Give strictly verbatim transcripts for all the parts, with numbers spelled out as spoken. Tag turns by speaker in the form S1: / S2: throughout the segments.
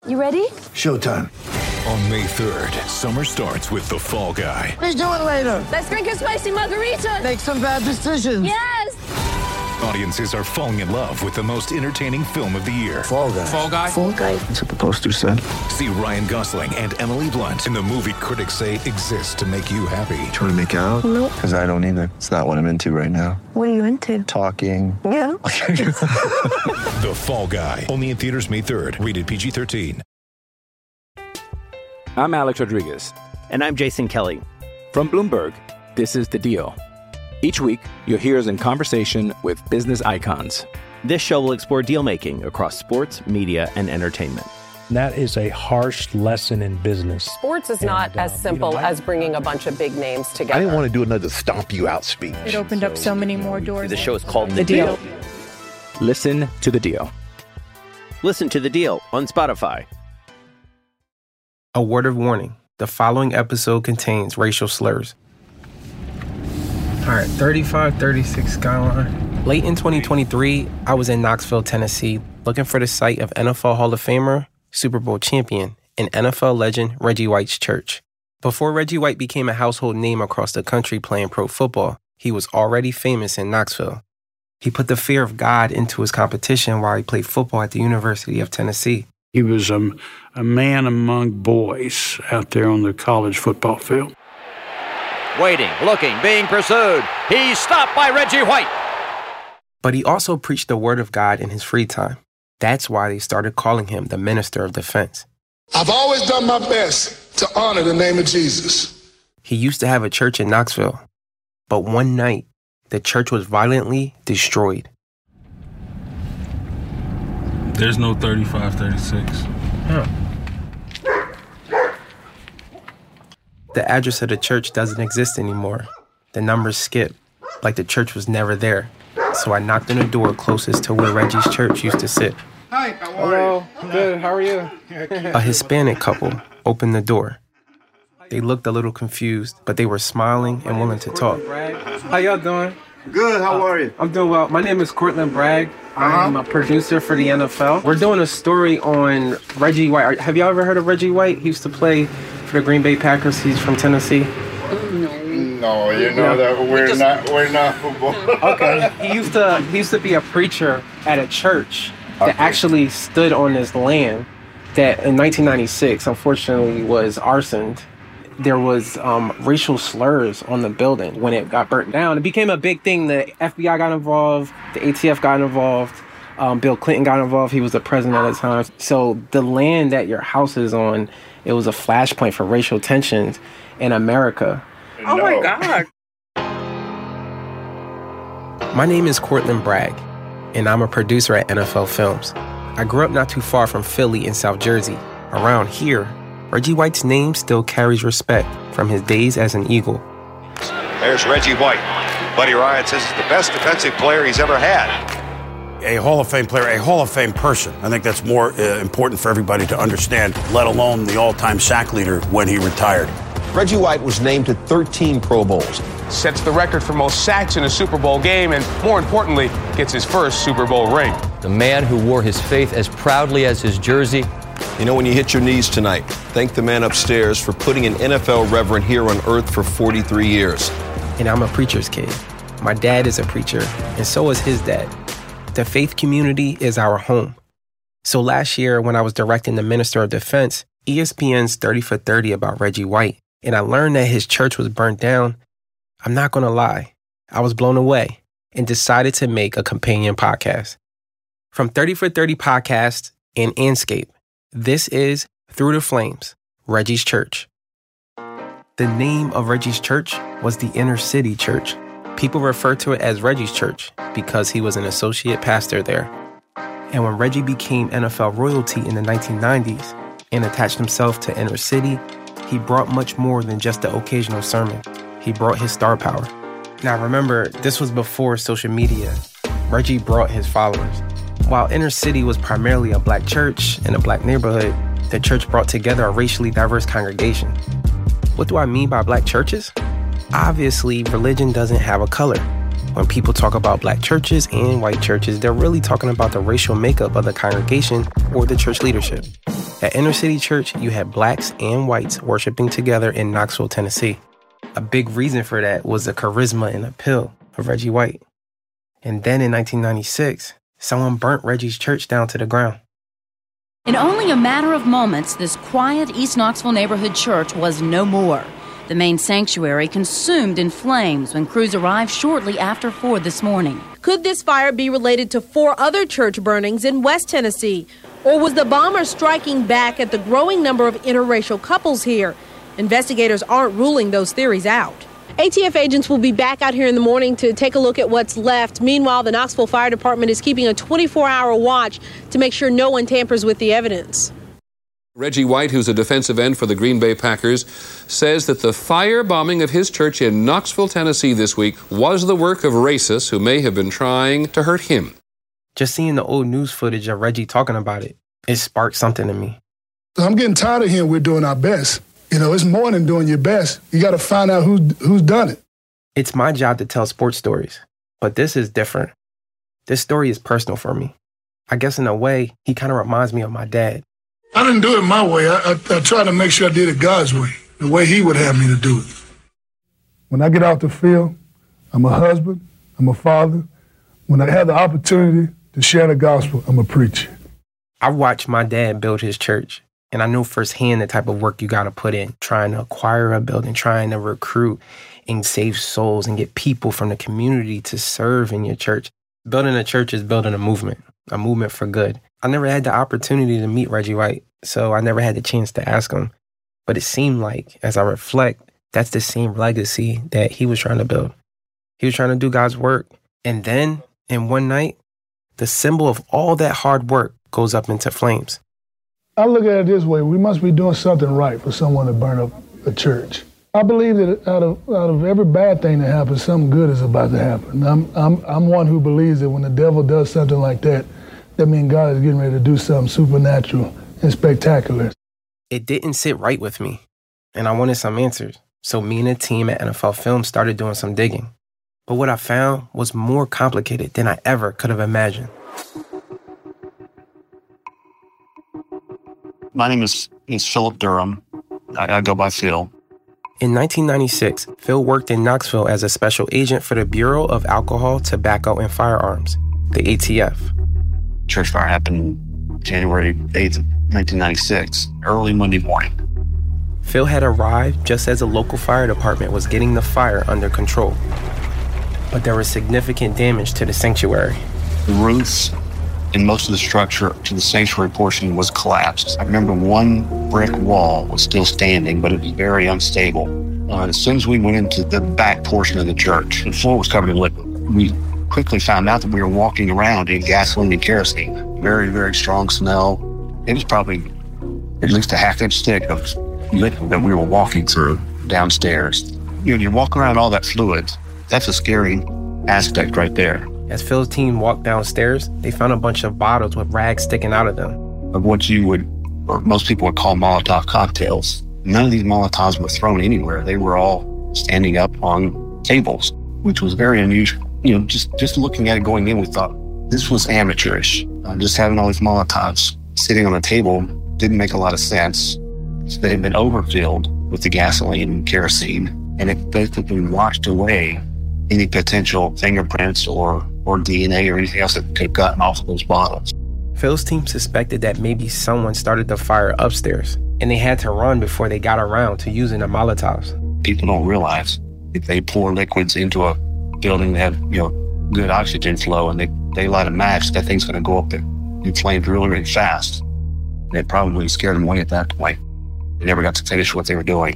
S1: You ready?
S2: Showtime.
S3: On May third, summer starts with The Fall Guy.
S2: Let's do it later.
S1: Let's drink a spicy margarita.
S2: Make some bad decisions.
S1: Yes!
S3: Audiences are falling in love with the most entertaining film of the year.
S2: Fall Guy.
S3: Fall Guy?
S1: Fall Guy.
S2: That's what the poster said.
S3: See Ryan Gosling and Emily Blunt in the movie critics say exists to make you happy.
S4: Trying to make it out?
S1: Nope.
S4: Because I don't either. It's not what I'm into right now.
S1: What are you into?
S4: Talking.
S1: Yeah.
S3: The Fall Guy. Only in theaters May third. Rated P G thirteen.
S5: I'm Alex Rodriguez.
S6: And I'm Jason Kelly.
S5: From Bloomberg, this is The Deal. Each week, you'll hear us in conversation with business icons.
S6: This show will explore deal-making across sports, media, and entertainment.
S7: That is a harsh lesson in business.
S8: Sports is not and, as uh, simple you know, I, as bringing a bunch of big names together.
S9: I didn't want to do another stomp you out speech.
S10: It opened so, up so many more doors.
S6: The show is called The,
S10: the deal.
S6: deal.
S5: Listen to The Deal.
S6: Listen to The Deal on Spotify.
S11: A word of warning. The following episode contains racial slurs. All right, thirty-five thirty-six Skyline. Late in twenty twenty-three, I was in Knoxville, Tennessee, looking for the site of N F L Hall of Famer, Super Bowl champion, and N F L legend Reggie White's church. Before Reggie White became a household name across the country playing pro football, he was already famous in Knoxville. He put the fear of God into his competition while he played football at the University of Tennessee.
S12: He was um, a man among boys out there on the college football field.
S13: Waiting, looking, being pursued. He's stopped by Reggie White.
S11: But he also preached the word of God in his free time. That's why they started calling him the Minister of Defense.
S14: I've always done my best to honor the name of Jesus.
S11: He used to have a church in Knoxville, but one night, the church was violently destroyed.
S15: There's no thirty-five thirty-six.
S11: Huh. The address of the church doesn't exist anymore. The numbers skip, like the church was never there. So I knocked on the door closest to where Reggie's church used to sit.
S16: Hi, how are Hello. you? Good, how are you?
S11: A Hispanic couple opened the door. They looked a little confused, but they were smiling and willing to talk.
S16: How y'all doing?
S9: Good, how are you?
S16: I'm doing well. My name is Cortland Bragg.
S9: Uh-huh.
S16: I'm a producer for the N F L. We're doing a story on Reggie White. Have y'all ever heard of Reggie White? He used to play for the Green Bay Packers. He's from Tennessee.
S9: No, you know no. that we're just, not we're not football.
S16: Okay. He used to he used to be a preacher at a church that okay. actually stood on this land that in nineteen ninety-six unfortunately was arsoned. There was um, racial slurs on the building when it got burnt down. It became a big thing. The F B I got involved. The A T F got involved. Um, Bill Clinton got involved. He was the president at the time. So the land that your house is on, it was a flashpoint for racial tensions in America.
S8: Oh, no. My God.
S11: My name is Cortland Bragg, and I'm a producer at N F L Films. I grew up not too far from Philly in South Jersey. Around here, Reggie White's name still carries respect from his days as an Eagle.
S17: There's Reggie White. Buddy Ryan says he's the best defensive player he's ever had.
S18: A Hall of Fame player, a Hall of Fame person. I think that's more uh, important for everybody to understand, let alone the all-time sack leader when he retired.
S19: Reggie White was named to thirteen Pro Bowls.
S20: Sets the record for most sacks in a Super Bowl game and, more importantly, gets his first Super Bowl ring.
S21: The man who wore his faith as proudly as his jersey.
S22: You know, when you hit your knees tonight, thank the man upstairs for putting an N F L reverend here on earth for forty-three years.
S11: And I'm a preacher's kid. My dad is a preacher, and so is his dad. The faith community is our home. So last year, when I was directing the Minister of Defense, E S P N's thirty for thirty about Reggie White, and I learned that his church was burnt down, I'm not going to lie. I was blown away and decided to make a companion podcast. From thirty for thirty Podcast and Anscape, this is Through the Flames, Reggie's Church. The name of Reggie's church was the Inner City Church. People refer to it as Reggie's Church because he was an associate pastor there. And when Reggie became N F L royalty in the nineteen nineties and attached himself to Inner City, he brought much more than just the occasional sermon. He brought his star power. Now remember, this was before social media. Reggie brought his followers. While Inner City was primarily a black church and a black neighborhood, the church brought together a racially diverse congregation. What do I mean by black churches? Obviously, religion doesn't have a color. When people talk about black churches and white churches, they're really talking about the racial makeup of the congregation or the church leadership. At Inner City Church, you had blacks and whites worshiping together in Knoxville, Tennessee. A big reason for that was the charisma and appeal of Reggie White. And then in nineteen ninety-six, someone burnt Reggie's church down to the ground.
S2: In only a matter of moments, this quiet East Knoxville neighborhood church was no more. The main sanctuary consumed in flames when crews arrived shortly after four this morning.
S4: Could this fire be related to four other church burnings in West Tennessee? Or was the bomber striking back at the growing number of interracial couples here? Investigators aren't ruling those theories out. A T F agents will be back out here in the morning to take a look at what's left. Meanwhile, the Knoxville Fire Department is keeping a twenty-four hour watch to make sure no one tampers with the evidence.
S23: Reggie White, who's a defensive end for the Green Bay Packers, says that the firebombing of his church in Knoxville, Tennessee this week was the work of racists who may have been trying to hurt him.
S11: Just seeing the old news footage of Reggie talking about it, it sparked something in me.
S14: I'm getting tired of hearing we're doing our best. You know, it's more than doing your best. You got to find out who's, who's done it.
S11: It's my job to tell sports stories, but this is different. This story is personal for me. I guess in a way, he kind of reminds me of my dad.
S14: I didn't do it my way. I, I, I tried to make sure I did it God's way, the way he would have me to do it. When I get out the field, I'm a husband, I'm a father. When I have the opportunity to share the gospel, I'm a preacher.
S11: I watched my dad build his church, and I know firsthand the type of work you got to put in, trying to acquire a building, trying to recruit and save souls and get people from the community to serve in your church. Building a church is building a movement, a movement for good. I never had the opportunity to meet Reggie White, so I never had the chance to ask him. But it seemed like, as I reflect, that's the same legacy that he was trying to build. He was trying to do God's work. And then, in one night, the symbol of all that hard work goes up into flames.
S14: I look at it this way. We must be doing something right for someone to burn up a church. I believe that out of out of every bad thing that happens, something good is about to happen. I'm I'm I'm one who believes that when the devil does something like that, that means God is getting ready to do something supernatural and spectacular.
S11: It didn't sit right with me, and I wanted some answers. So me and a team at N F L Films started doing some digging. But what I found was more complicated than I ever could have imagined.
S24: My name is, is Philip Durham. I, I go by Phil.
S11: In nineteen ninety-six, Phil worked in Knoxville as a special agent for the Bureau of Alcohol, Tobacco, and Firearms, the A T F.
S24: Church fire happened January eighth, nineteen ninety-six, early Monday morning.
S11: Phil had arrived just as the local fire department was getting the fire under control. But there was significant damage to the sanctuary.
S24: The roofs and most of the structure to the sanctuary portion was collapsed. I remember one brick wall was still standing, but it was very unstable. Uh, as soon as we went into the back portion of the church, the floor was covered in liquid. We quickly found out that we were walking around in gasoline and kerosene. Very, very strong smell. It was probably at least a half-inch stick of liquid that we were walking through downstairs. You know, you walk around all that fluid, that's a scary aspect right there.
S11: As Phil's team walked downstairs, they found a bunch of bottles with rags sticking out of them.
S24: Of what you would, or most people would call Molotov cocktails. None of these Molotovs were thrown anywhere. They were all standing up on tables, which was very unusual. You know, just, just looking at it going in, we thought this was amateurish. Uh, just having all these Molotovs sitting on the table didn't make a lot of sense. So they had been overfilled with the gasoline and kerosene, and it basically washed away any potential fingerprints or, or D N A or anything else that could have gotten off of those bottles.
S11: Phil's team suspected that maybe someone started the fire upstairs, and they had to run before they got around to using the Molotovs.
S24: People don't realize if they pour liquids into a building that have, you know, good oxygen flow and they, they light a match, that thing's going to go up in flames really, really fast. And it probably scared them away at that point. They never got to finish what they were doing.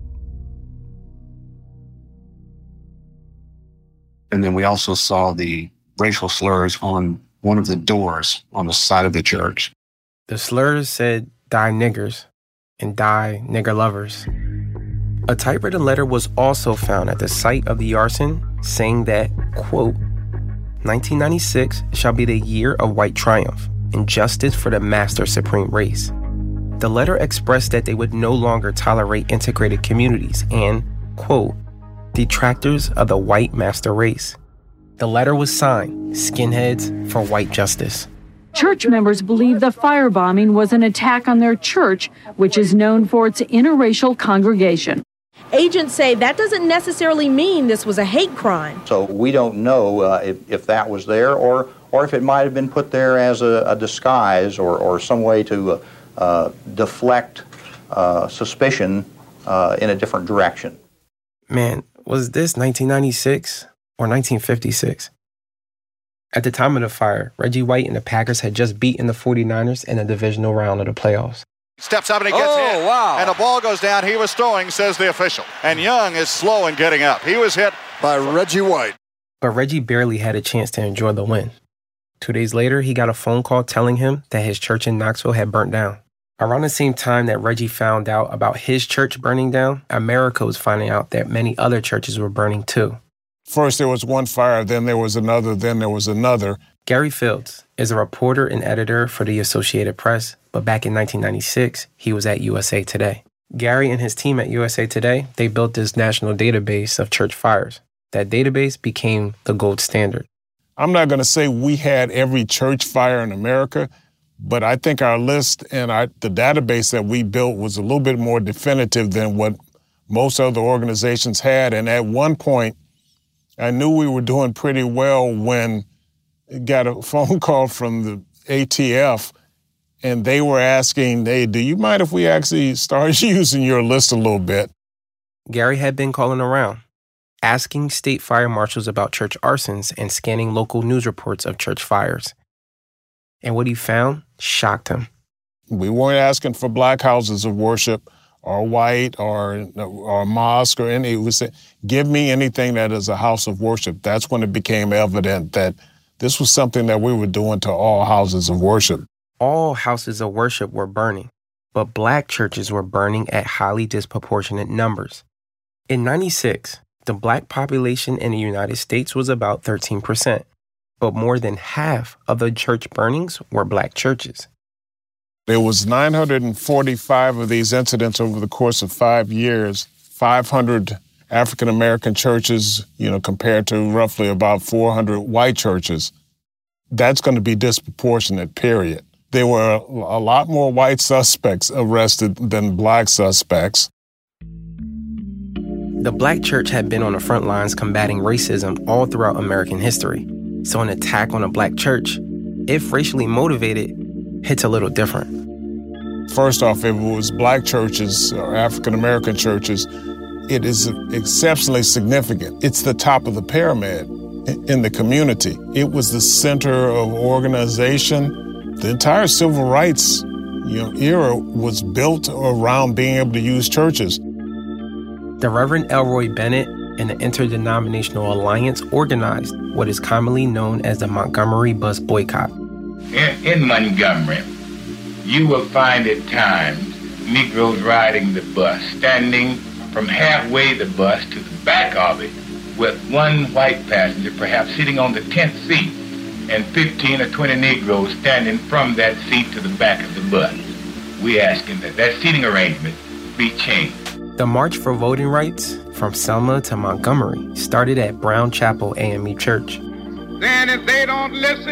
S24: And then we also saw the racial slurs on one of the doors on the side of the church.
S11: The slurs said, "Die niggers," and "Die nigger lovers." A typewritten letter was also found at the site of the arson saying that, quote, nineteen ninety-six shall be the year of white triumph and justice for the master supreme race. The letter expressed that they would no longer tolerate integrated communities and, quote, detractors of the white master race. The letter was signed, Skinheads for White Justice.
S1: Church members believe the firebombing was an attack on their church, which is known for its interracial congregation.
S4: Agents say that doesn't necessarily mean this was a hate crime.
S3: So we don't know uh, if, if that was there or, or if it might have been put there as a, a disguise or, or some way to uh, uh, deflect uh, suspicion uh, in a different direction.
S11: Man, was this nineteen ninety-six or nineteen fifty-six? At the time of the fire, Reggie White and the Packers had just beaten the forty-niners in the divisional round of the playoffs.
S7: Steps up and he gets
S21: oh,
S7: hit.
S21: Wow.
S7: And the ball goes down. He was throwing, says the official. And Young is slow in getting up. He was hit by Reggie White.
S11: But Reggie barely had a chance to enjoy the win. Two days later, he got a phone call telling him that his church in Knoxville had burnt down. Around the same time that Reggie found out about his church burning down, America was finding out that many other churches were burning too.
S10: First there was one fire, then there was another, then there was another.
S11: Gary Fields is a reporter and editor for the Associated Press, but back in nineteen ninety-six, he was at U S A Today. Gary and his team at U S A Today, they built this national database of church fires. That database became the gold standard.
S10: I'm not going to say we had every church fire in America, but I think our list and our, the database that we built was a little bit more definitive than what most other organizations had. And at one point, I knew we were doing pretty well when I got a phone call from the A T F, and they were asking, hey, do you mind if we actually start using your list a little bit?
S11: Gary had been calling around, asking state fire marshals about church arsons and scanning local news reports of church fires. And what he found shocked him.
S10: We weren't asking for black houses of worship or white or, or mosque or any. It was, give me anything that is a house of worship. That's when it became evident that this was something that we were doing to all houses of worship.
S11: All houses of worship were burning, but black churches were burning at highly disproportionate numbers. In ninety-six, the black population in the United States was about thirteen percent, but more than half of the church burnings were black churches.
S10: There was nine hundred forty-five of these incidents over the course of five years, five hundred African-American churches, you know, compared to roughly about four hundred white churches. That's going to be disproportionate, period. There were a lot more white suspects arrested than black suspects.
S11: The black church had been on the front lines combating racism all throughout American history. So an attack on a black church, if racially motivated, hits a little different.
S10: First off, if it was black churches or African-American churches, it is exceptionally significant. It's the top of the pyramid in the community. It was the center of organization. The entire civil rights, you know, era was built around being able to use churches.
S11: The Reverend Elroy Bennett and the Interdenominational Alliance organized what is commonly known as the Montgomery Bus Boycott.
S25: In, in Montgomery, you will find at times Negroes riding the bus, standing from halfway the bus to the back of it with one white passenger perhaps sitting on the tenth seat and fifteen or twenty Negroes standing from that seat to the back of the bus. We asking that that seating arrangement be changed.
S11: The March for Voting Rights from Selma to Montgomery started at Brown Chapel A M E Church.
S26: Then if they don't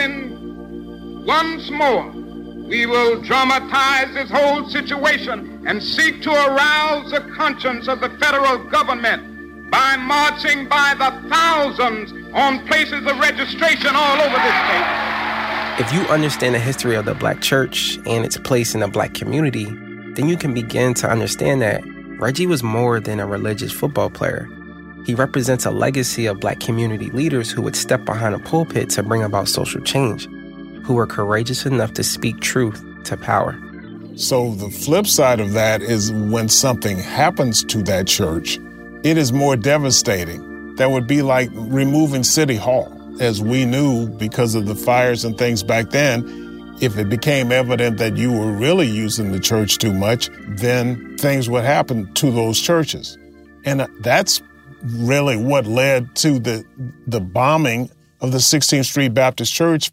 S26: listen once more, we will dramatize this whole situation and seek to arouse the conscience of the federal government by marching by the thousands on places of registration all over this state.
S11: If you understand the history of the black church and its place in the black community, then you can begin to understand that Reggie was more than a religious football player. He represents a legacy of black community leaders who would step behind a pulpit to bring about social change, who were courageous enough to speak truth to power.
S10: So the flip side of that is when something happens to that church, it is more devastating. That would be like removing City Hall. As we knew, because of the fires and things back then, if it became evident that you were really using the church too much, then things would happen to those churches. And that's really what led to the, the bombing of the sixteenth Street Baptist Church.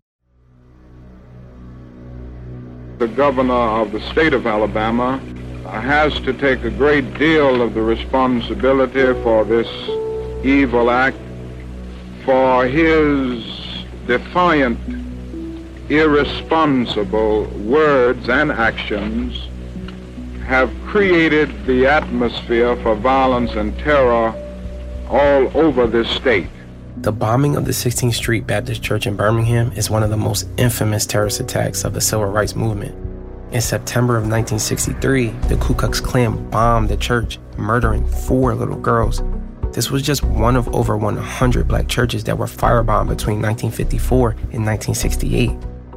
S27: The governor of the state of Alabama has to take a great deal of the responsibility for this evil act, for his defiant irresponsible words and actions have created the atmosphere for violence and terror all over this state.
S11: The bombing of the sixteenth Street Baptist Church in Birmingham is one of the most infamous terrorist attacks of the Civil Rights Movement. In September of nineteen sixty-three, the Ku Klux Klan bombed the church, murdering four little girls. This was just one of over one hundred black churches that were firebombed between nineteen fifty-four and nineteen sixty-eight.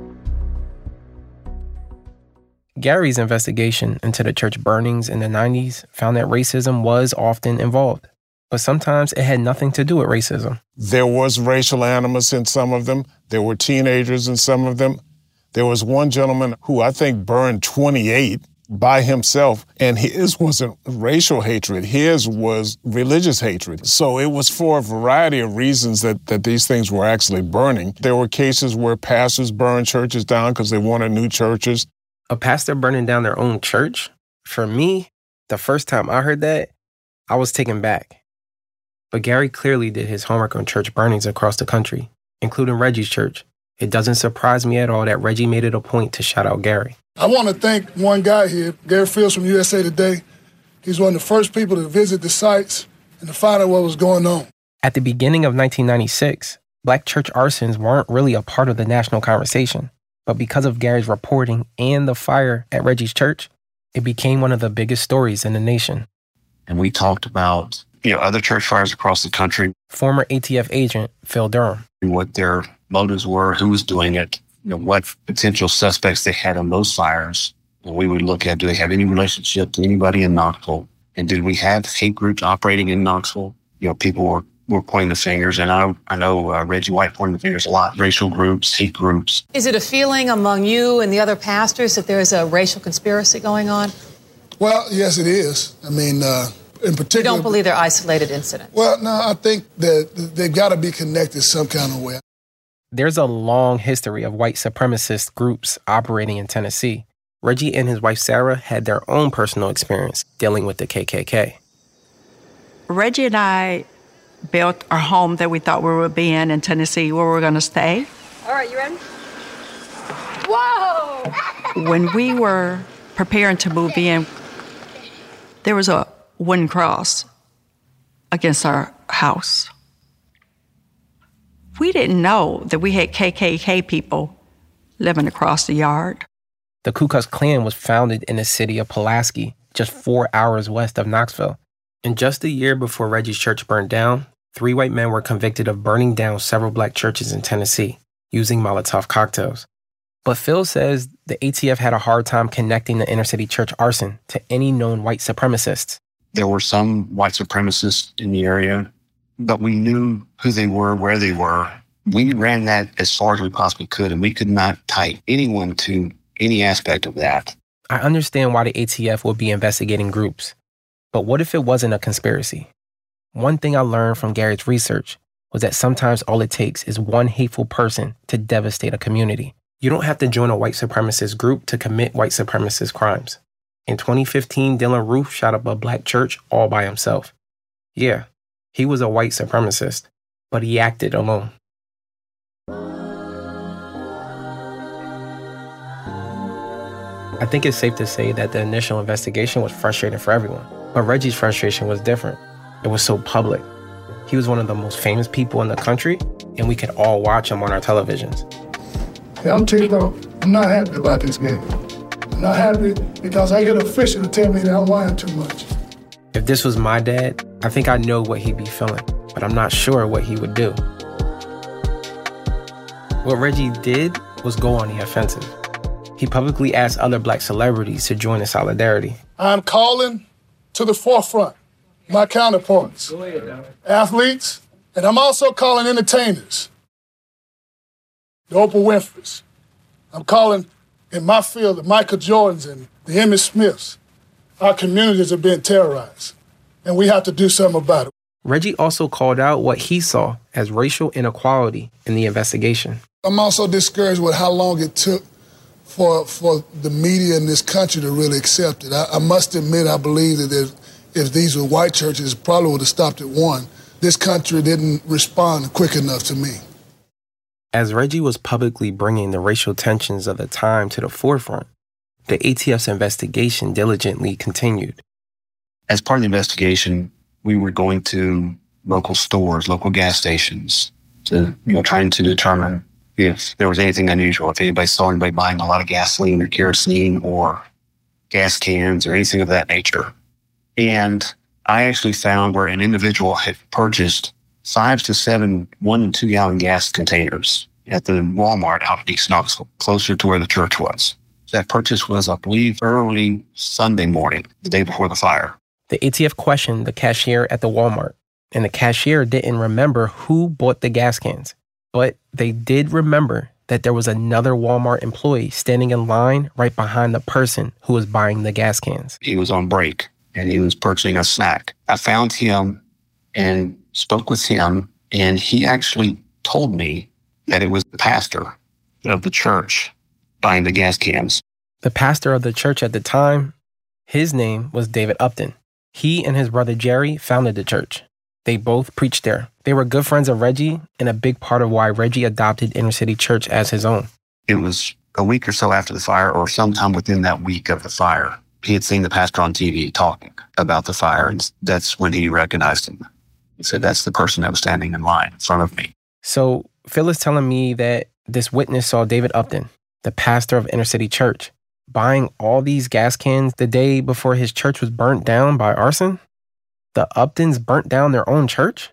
S11: Gary's investigation into the church burnings in the nineties found that racism was often involved, but sometimes it had nothing to do with racism.
S10: There was racial animus in some of them. There were teenagers in some of them. There was one gentleman who I think burned twenty-eight by himself, and his wasn't racial hatred. His was religious hatred. So it was for a variety of reasons that, that these things were actually burning. There were cases where pastors burned churches down because they wanted new churches.
S11: A pastor burning down their own church? For me, the first time I heard that, I was taken back. But Gary clearly did his homework on church burnings across the country, including Reggie's church. It doesn't surprise me at all that Reggie made it a point to shout out Gary.
S14: I want to thank one guy here, Gary Fields from U S A Today. He's one of the first people to visit the sites and to find out what was going on.
S11: At the beginning of nineteen ninety-six, black church arsons weren't really a part of the national conversation. But because of Gary's reporting and the fire at Reggie's church, it became one of the biggest stories in the nation.
S24: And we talked about, you know, other church fires across the country.
S11: Former A T F agent Phil Durham.
S24: What their motives were, who was doing it, you know, what potential suspects they had on those fires. And we would look at, do they have any relationship to anybody in Knoxville? And did we have hate groups operating in Knoxville? You know, people were, were pointing the fingers, and I, I know uh, Reggie White pointed the fingers a lot. Racial groups, hate groups.
S5: Is it a feeling among you and the other pastors that there's a racial conspiracy going on?
S14: Well, yes, it is. I mean, uh, in particular...
S5: You don't believe they're isolated incidents?
S14: Well, no, I think that they've got to be connected some kind of way.
S11: There's a long history of white supremacist groups operating in Tennessee. Reggie and his wife Sarah had their own personal experience dealing with the K K K.
S6: Reggie and I built our home that we thought we would be in in Tennessee, where we were going to stay.
S5: All right, you ready? Whoa!
S6: When we were preparing to move in, there was a wooden cross against our house. We didn't know that we had K K K people living across the yard.
S11: The Ku Klux Klan was founded in the city of Pulaski, just four hours west of Knoxville. And just a year before Reggie's church burned down, three white men were convicted of burning down several black churches in Tennessee using Molotov cocktails. But Phil says the A T F had a hard time connecting the inner city church arson to any known white supremacists.
S24: There were some white supremacists in the area, but we knew who they were, where they were. We ran that as far as we possibly could, and we could not tie anyone to any aspect of that.
S11: I understand why the A T F would be investigating groups, but what if it wasn't a conspiracy? One thing I learned from Gary's research was that sometimes all it takes is one hateful person to devastate a community. You don't have to join a white supremacist group to commit white supremacist crimes. In twenty fifteen, Dylan Roof shot up a black church all by himself. Yeah, he was a white supremacist, but he acted alone. I think it's safe to say that the initial investigation was frustrating for everyone, but Reggie's frustration was different. It was so public. He was one of the most famous people in the country, and we could all watch him on our televisions.
S14: Yeah, I'm telling you though, I'm not happy about this game. I'm not happy because I get an official to tell me that I'm lying too much.
S11: If this was my dad, I think I know what he'd be feeling, but I'm not sure what he would do. What Reggie did was go on the offensive. He publicly asked other black celebrities to join in solidarity.
S14: I'm calling to the forefront my counterparts, athletes, and I'm also calling entertainers, the Oprah Winfrey's. I'm calling in my field the Michael Jordans and the Emmitt Smiths. Our communities are being terrorized, and we have to do something about it.
S11: Reggie also called out what he saw as racial inequality in the investigation.
S14: I'm also discouraged with how long it took for for the media in this country to really accept it. I, I must admit, I believe that if, if these were white churches, it probably would have stopped at one. This country didn't respond quick enough to me.
S11: As Reggie was publicly bringing the racial tensions of the time to the forefront, the A T F's investigation diligently continued.
S24: As part of the investigation, we were going to local stores, local gas stations, to, you know, trying to determine if there was anything unusual, if anybody saw anybody buying a lot of gasoline or kerosene or gas cans or anything of that nature. And I actually found where an individual had purchased five to seven one and two gallon gas containers at the Walmart out in East Knoxville, closer to where the church was. That purchase was, I believe, early Sunday morning, the day before the fire.
S11: The A T F questioned the cashier at the Walmart, and the cashier didn't remember who bought the gas cans, but they did remember that there was another Walmart employee standing in line right behind the person who was buying the gas cans.
S24: He was on break, and he was purchasing a snack. I found him and spoke with him, and he actually told me that it was the pastor of the church buying the gas cans.
S11: The pastor of the church at the time, his name was David Upton. He and his brother Jerry founded the church. They both preached there. They were good friends of Reggie and a big part of why Reggie adopted Inner City Church as his own.
S24: It was a week or so after the fire, or sometime within that week of the fire. He had seen the pastor on T V talking about the fire, and that's when he recognized him. He said, that's the person that was standing in line in front of me.
S11: So Phil is telling me that this witness saw David Upton, the pastor of Inner City Church, buying all these gas cans the day before his church was burnt down by arson? The Uptons burnt down their own church?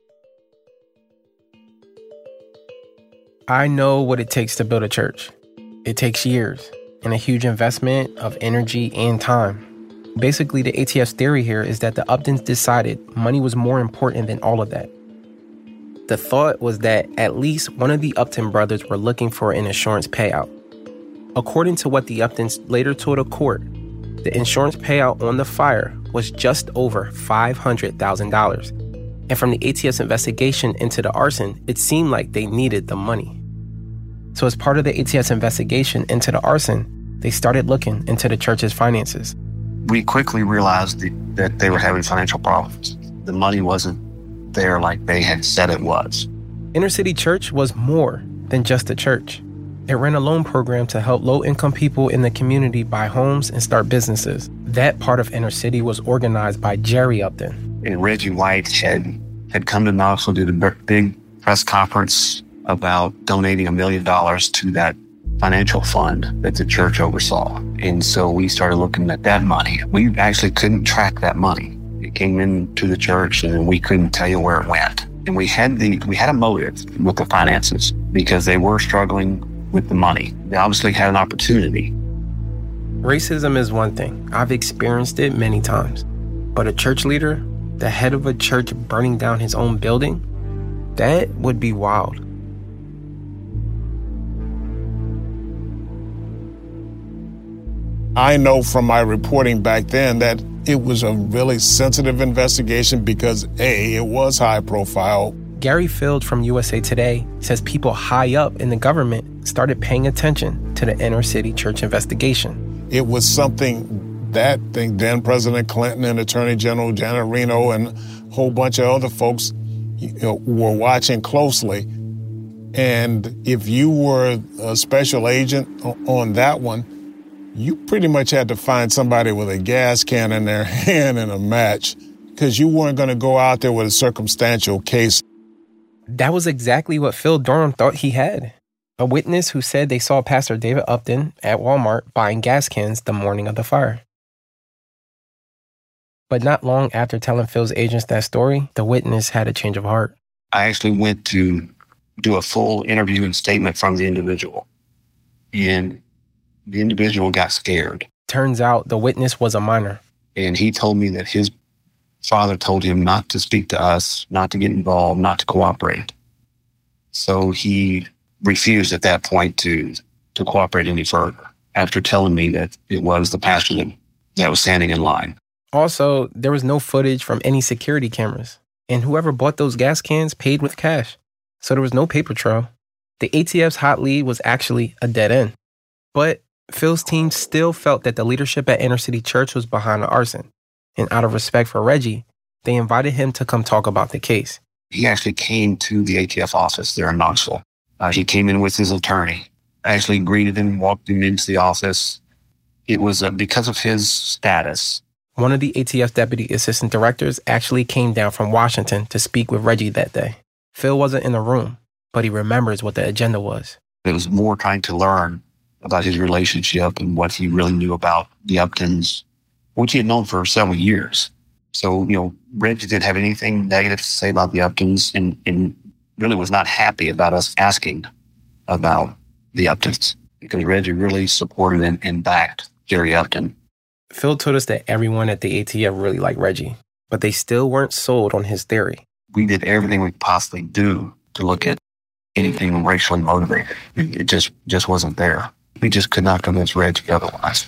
S11: I know what it takes to build a church. It takes years and a huge investment of energy and time. Basically, the A T F's theory here is that the Uptons decided money was more important than all of that. The thought was that at least one of the Upton brothers were looking for an insurance payout. According to what the Uptons later told a court, the insurance payout on the fire was just over five hundred thousand dollars. And from the A T F's investigation into the arson, it seemed like they needed the money. So as part of the A T F's investigation into the arson, they started looking into the church's finances.
S24: We quickly realized the, that they were having financial problems. The money wasn't there like they had said it was.
S11: Inner City Church was more than just a church. It ran a loan program to help low-income people in the community buy homes and start businesses. That part of Inner City was organized by Jerry Upton.
S24: And Reggie White had, had come to Knoxville to do a big press conference about donating a million dollars to that financial fund that the church oversaw. And so we started looking at that money. We actually couldn't track that money. It came into the church and we couldn't tell you where it went. And we had the we had a motive with the finances because they were struggling with the money. They obviously had an opportunity.
S11: Racism is one thing. I've experienced it many times. But a church leader, the head of a church burning down his own building, that would be wild.
S10: I know from my reporting back then that it was a really sensitive investigation because, A, it was high profile.
S11: Gary Field from U S A Today says people high up in the government started paying attention to the Inner City Church investigation.
S10: It was something that I think then President Clinton and Attorney General Janet Reno and a whole bunch of other folks, you know, were watching closely. And if you were a special agent on that one, you pretty much had to find somebody with a gas can in their hand and a match because you weren't going to go out there with a circumstantial case.
S11: That was exactly what Phil Durham thought he had. A witness who said they saw Pastor David Upton at Walmart buying gas cans the morning of the fire. But not long after telling Phil's agents that story, the witness had a change of heart.
S24: I actually went to do a full interview and statement from the individual. And the individual got scared.
S11: Turns out the witness was a minor.
S24: And he told me that his father told him not to speak to us, not to get involved, not to cooperate. So he refused at that point to, to cooperate any further after telling me that it was the pastor that, that was standing in line.
S11: Also, there was no footage from any security cameras. And whoever bought those gas cans paid with cash. So there was no paper trail. The A T F's hot lead was actually a dead end. But Phil's team still felt that the leadership at Inner City Church was behind the arson. And out of respect for Reggie, they invited him to come talk about the case.
S24: He actually came to the A T F office there in Knoxville Uh, he came in with his attorney, actually greeted him, walked him into the office. It was uh, because of his status.
S11: One of the A T F deputy assistant directors actually came down from Washington to speak with Reggie that day. Phil wasn't in the room, but he remembers what the agenda was.
S24: It was more trying to learn about his relationship and what he really knew about the Uptons, which he had known for several years. So, you know, Reggie didn't have anything negative to say about the Uptons and, and really was not happy about us asking about the Uptons because Reggie really supported and, and backed Jerry Upton.
S11: Phil told us that everyone at the A T F really liked Reggie, but they still weren't sold on his theory.
S24: We did everything we could possibly do to look at anything racially motivated. It just, just wasn't there. We just could not convince Reggie otherwise.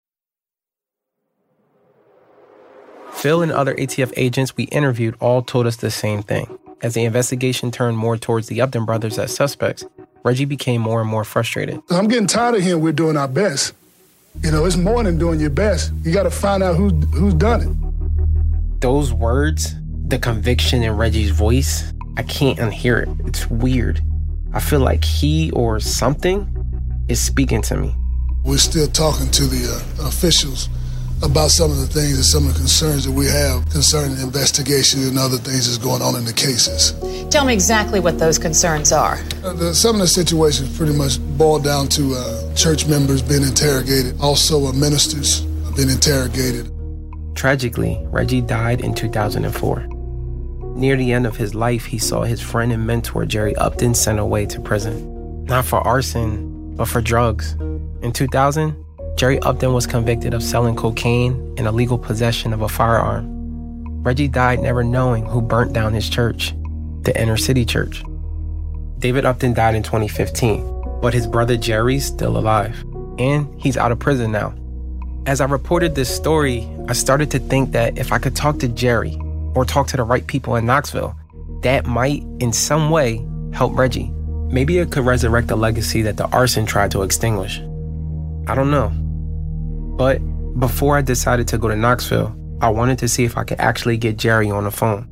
S11: Phil and other A T F agents we interviewed all told us the same thing. As the investigation turned more towards the Upton brothers as suspects, Reggie became more and more frustrated.
S14: I'm getting tired of hearing we're doing our best. You know, it's more than doing your best. You got to find out who's, who's done it.
S11: Those words, the conviction in Reggie's voice, I can't unhear it. It's weird. I feel like he or something is speaking to me.
S14: We're still talking to the uh, officials about some of the things and some of the concerns that we have concerning the investigation and other things that's going on in the cases.
S5: Tell me exactly what those concerns are.
S14: Uh, the, some of the situations pretty much boil down to uh, church members being interrogated, also uh, ministers being interrogated.
S11: Tragically, Reggie died in two thousand four. Near the end of his life, he saw his friend and mentor Jerry Upton sent away to prison. Not for arson, but for drugs. In two thousand, Jerry Upton was convicted of selling cocaine and illegal possession of a firearm. Reggie died never knowing who burnt down his church, the Inner City Church. David Upton died in twenty fifteen, but his brother Jerry's still alive, and he's out of prison now. As I reported this story, I started to think that if I could talk to Jerry or talk to the right people in Knoxville, that might, in some way, help Reggie. Maybe it could resurrect a legacy that the arson tried to extinguish. I don't know. But before I decided to go to Knoxville, I wanted to see if I could actually get Jerry on the phone.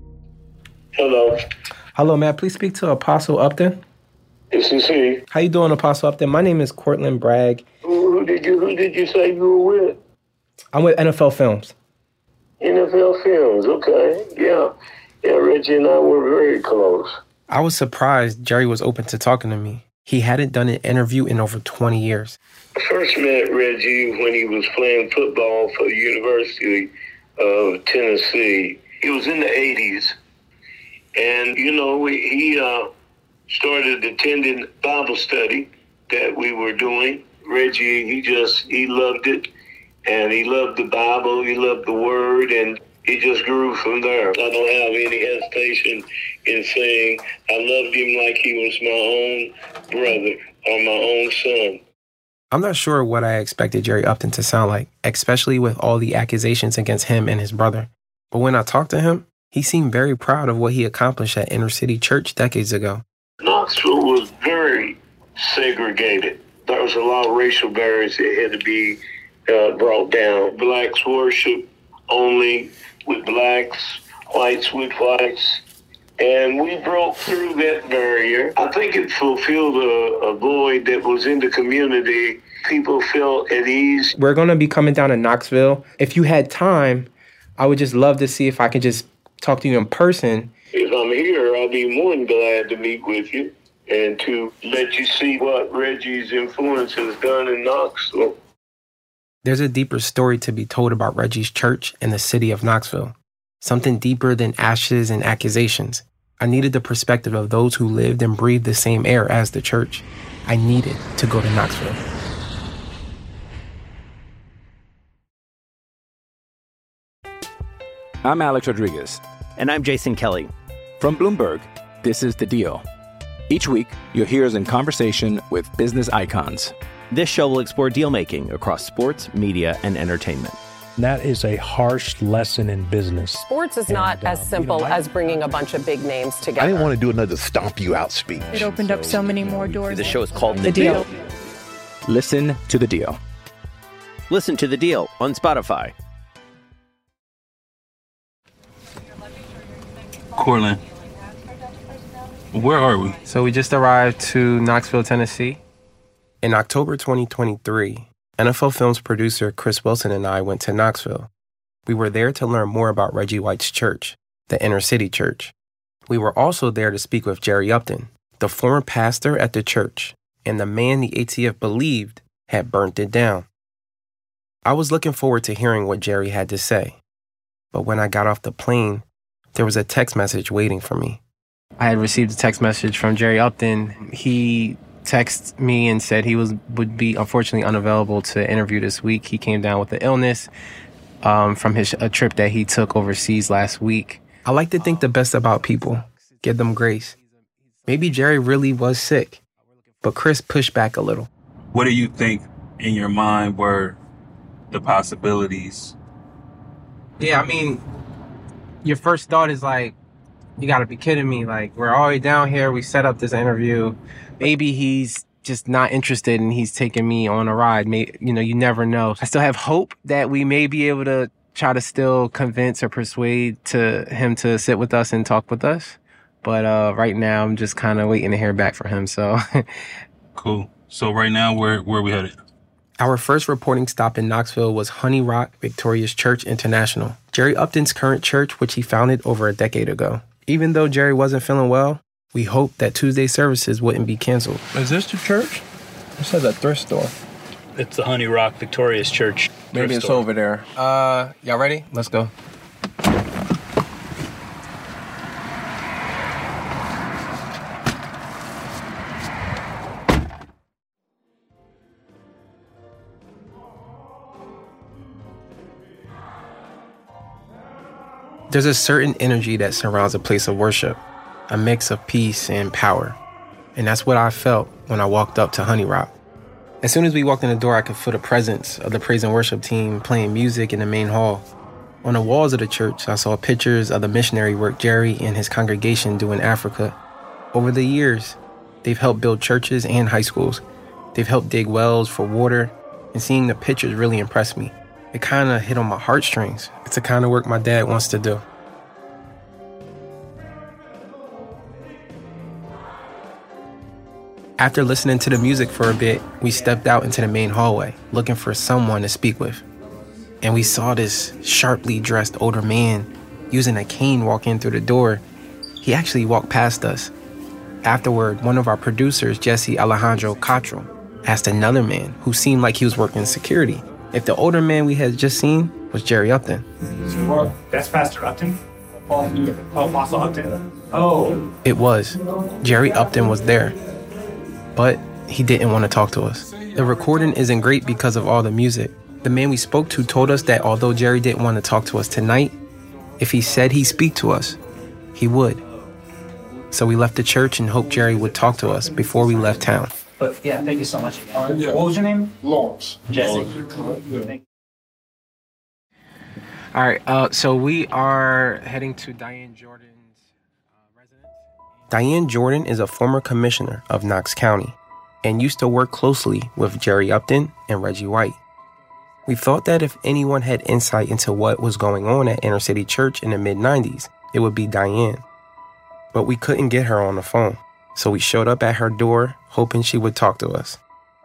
S8: Hello.
S11: Hello, may I please speak to Apostle Upton?
S8: This is he.
S11: How you doing, Apostle Upton? My name is Cortland Bragg.
S8: Who, who did you Who did you say you were with?
S11: I'm with N F L Films.
S8: N F L Films, okay. Yeah. Yeah, Reggie and I were very close.
S11: I was surprised Jerry was open to talking to me. He hadn't done an interview in over twenty years.
S8: I first met Reggie when he was playing football for the University of Tennessee. It was in the eighties. And, you know, we, he uh, started attending Bible study that we were doing. Reggie, he just, he loved it. And he loved the Bible, he loved the Word, and it just grew from there. I don't have any hesitation in saying I loved him like he was my own brother or my own son.
S11: I'm not sure what I expected Jerry Upton to sound like, especially with all the accusations against him and his brother. But when I talked to him, he seemed very proud of what he accomplished at Inner City Church decades ago.
S8: Knoxville was very segregated. There was a lot of racial barriers that had to be uh, brought down. Blacks worship only with blacks, whites with whites. And we broke through that barrier. I think it fulfilled a, a void that was in the community. People felt at ease.
S11: We're going to be coming down to Knoxville. If you had time, I would just love to see if I could just talk to you in person.
S8: If I'm here, I'll be more than glad to meet with you and to let you see what Reggie's influence has done in Knoxville.
S11: There's a deeper story to be told about Reggie's church and the city of Knoxville. Something deeper than ashes and accusations. I needed the perspective of those who lived and breathed the same air as the church. I needed to go to Knoxville.
S9: I'm Alex Rodriguez.
S12: And I'm Jason Kelly.
S9: From Bloomberg, this is The Deal. Each week, you'll hear us in conversation with business icons.
S12: This show will explore deal-making across sports, media, and entertainment.
S13: That is a harsh lesson in business.
S15: Sports is not and, uh, as simple you know, I, as bringing a bunch of big names together.
S16: I didn't want to do another stomp you out speech.
S15: It opened so, up so many more doors.
S12: The show is called The,
S15: the deal. deal.
S9: Listen to The Deal.
S12: Listen to The Deal on Spotify.
S17: Cortland,
S2: Where are we?
S11: So we just arrived to Knoxville, Tennessee. In October twenty twenty-three, N F L Films producer Chris Wilson and I went to Knoxville. We were there to learn more about Reggie White's church, the Inner City Church. We were also there to speak with Jerry Upton, the former pastor at the church, and the man the A T F believed had burnt it down. I was looking forward to hearing what Jerry had to say. But when I got off the plane, there was a text message waiting for me. I had received a text message from Jerry Upton. He texted me and said he was would be unfortunately unavailable to interview this week. He came down with an illness um, from his a trip that he took overseas last week. I like to think the best about people, give them grace. Maybe Jerry really was sick, but Chris pushed back a little.
S2: What do you think in your mind were the possibilities?
S11: Yeah, I mean, your first thought is like, you gotta be kidding me. Like, we're already down here. We set up this interview. Maybe he's just not interested and he's taking me on a ride. May, you know, you never know. I still have hope that we may be able to try to still convince or persuade to him to sit with us and talk with us. But uh, right now, I'm just kind of waiting to hear back from him. So,
S2: cool. So right now, where where are we headed?
S11: Our first reporting stop in Knoxville was Honey Rock Victorious Church International, Jerry Upton's current church, which he founded over a decade ago. Even though Jerry wasn't feeling well, we hoped that Tuesday services wouldn't be canceled.
S2: Is this the church?
S11: This is a thrift store.
S17: It's the Honey Rock Victorious Church.
S11: Maybe it's store. Over there. Uh, y'all ready? Let's go. There's a certain energy that surrounds a place of worship, a mix of peace and power. And that's what I felt when I walked up to Honey Rock. As soon as we walked in the door, I could feel the presence of the praise and worship team playing music in the main hall. On the walls of the church, I saw pictures of the missionary work Jerry and his congregation do in Africa. Over the years, they've helped build churches and high schools. They've helped dig wells for water, and seeing the pictures really impressed me. It kind of hit on my heartstrings. It's the kind of work my dad wants to do. After listening to the music for a bit, we stepped out into the main hallway, looking for someone to speak with. And we saw this sharply dressed older man using a cane walk in through the door. He actually walked past us. Afterward, one of our producers, Jesse Alejandro Cottrell, asked another man who seemed like he was working in security if the older man we had just seen was Jerry Upton.
S17: That's Pastor Upton? Apostle Upton? Oh.
S11: It was. Jerry Upton was there. But he didn't want to talk to us. The recording isn't great because of all the music. The man we spoke to told us that although Jerry didn't want to talk to us tonight, if he said he'd speak to us, he would. So we left the church and hoped Jerry would talk to us before we left town.
S17: But yeah, thank you so much. Uh, yeah. What was your name?
S14: Lawrence.
S17: Jesse.
S14: Yeah.
S11: All right, uh, so we are heading to Diane Jordan's uh, residence. Diane Jordan is a former commissioner of Knox County and used to work closely with Jerry Upton and Reggie White. We thought that if anyone had insight into what was going on at Inner City Church in the mid nineties, it would be Diane. But we couldn't get her on the phone, so we showed up at her door hoping she would talk to us.